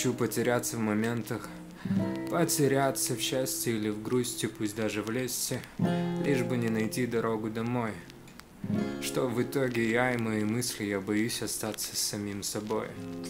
хочу потеряться в моментах, потеряться в счастье или в грусти, пусть даже в лести, лишь бы не найти дорогу домой. Что в итоге я и мои мысли, я боюсь остаться с самим собой.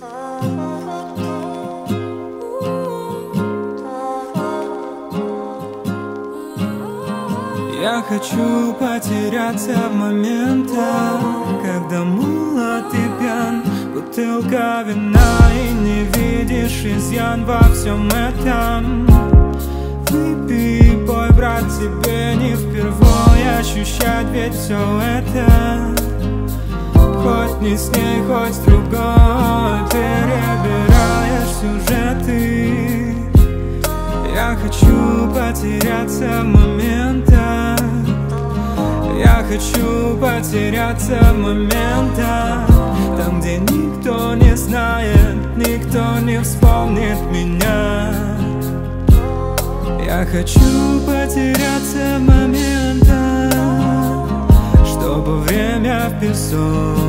Я хочу потеряться в моментах, когда молод и пьян, бутылка вина, и не видишь изъян во всем этом. Выпей, бой, брат, тебе не впервой ощущать ведь все это. Хоть не с ней, хоть с другой, перебираешь сюжеты. Я хочу потеряться в моментах. Я хочу потеряться в моментах, там, где никто не знает, никто не вспомнит меня. Я хочу потеряться в моментах, чтобы время в песок,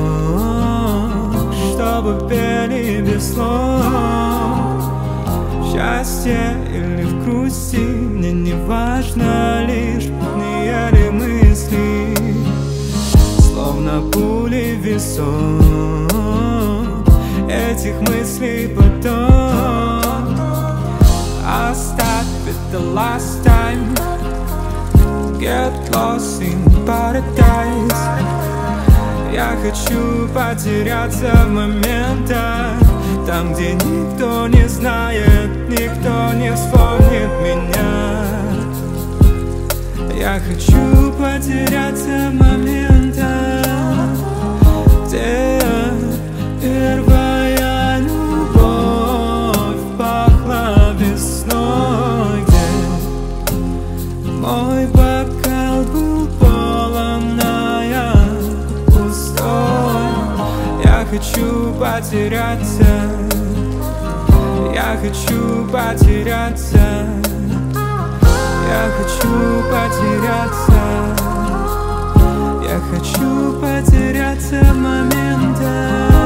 чтобы пели без слов. В счастье или в грусти, мне не важно, лишь не ли мысли, словно пули в весок. Этих мыслей потом оставь it the last time. Get lost in paradise. Я хочу потеряться в моментах, там, где никто не знает, никто не вспомнит меня. Я хочу потеряться в моментах, где первая любовь пахла весной, где мой бокал был полон, а я пустой. Я хочу потеряться, я хочу потеряться, я хочу потеряться, я хочу потеряться в моментах.